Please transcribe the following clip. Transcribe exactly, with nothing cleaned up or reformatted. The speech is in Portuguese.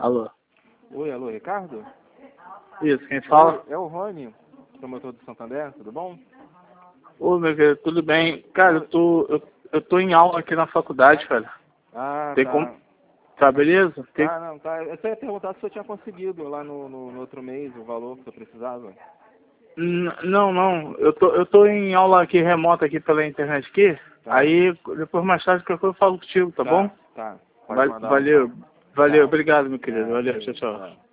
Alô? Oi, alô, Ricardo? Isso, quem fala? É o Rony, promotor do Santander, tudo bom? Ô, meu querido, tudo bem? Cara, eu tô, eu, eu tô em aula aqui na faculdade, cara. Ah, Tem tá. como... Tá, beleza? Tem... Ah, não, tá. Eu só ia perguntar se você tinha conseguido lá no, no, no outro mês o valor que você precisava. N- Não, não. Eu tô, eu tô em aula aqui remota aqui pela internet aqui. Tá. Aí, depois mais tarde, qualquer coisa eu falo contigo, tá, bom? Tá, pode Val- mandar Valeu. então. Valeu, Tchau. obrigado, meu querido. É, Valeu, tchau, beijo, tchau. tchau.